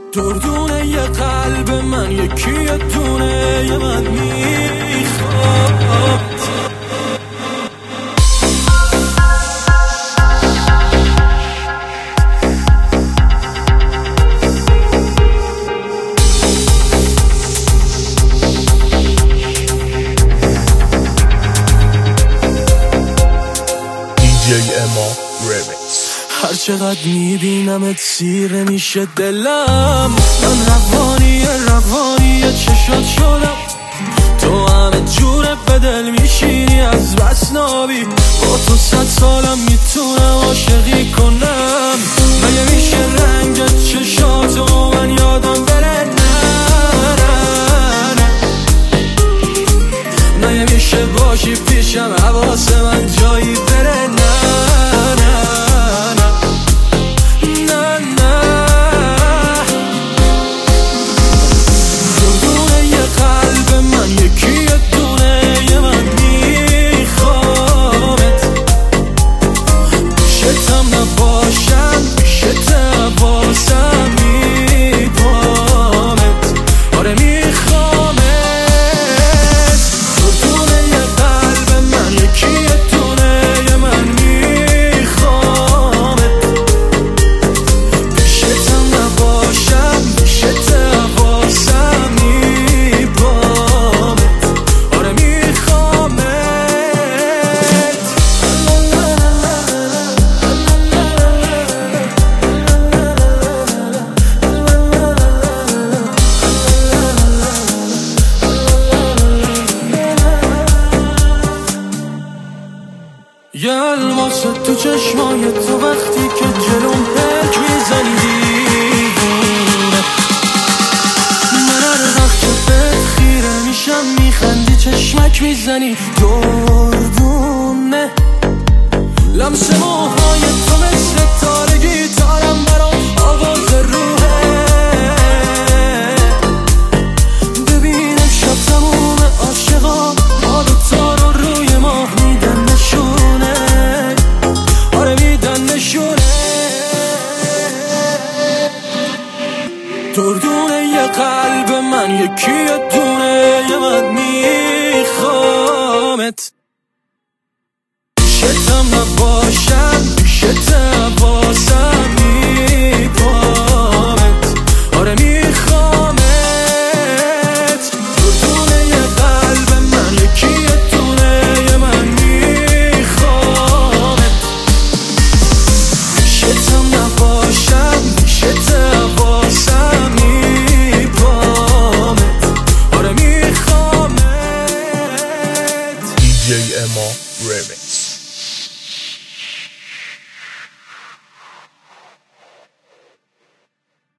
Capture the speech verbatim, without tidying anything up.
دردونه یه قلب من یکی یه دونه یه من میخوام. هر چقدر میبینمت سیره میشه دلم، من روانی روانی چشات شدم، تو همه جوره به دل میشینی از بس نابی، با تو صد سالم میتونم عاشقی کنم. مگه میشه رنگ چشاتو من یادم بره؟ نه نه مگه میشه باشی پیشم حواس من جایی بره؟ نه یه الماسه تو چشمای تو وقتی که جلوم پک میزنی دیوونه، من هر وقت که بهت خیره میشم میخندی چشمک میزنی دردونه، لمس موهای تو مثل تار گیتارم برام آواز روحه، ببینم شب تموم عاشقا با دوتا رو روی ماه میدن نشونه، آره میدن نشونه. دردونه یه قلب من یکی یه دونه یه من میخوامت، پیشتم نباشم پیشت حواسم میپامت، آره میخوامت. دردونه یه قلب من یکی یه دونه یه من میخوامت، پیشتم نباشم پیشت حواسم میپامت، آره میخوامت. دی جی اما Remix.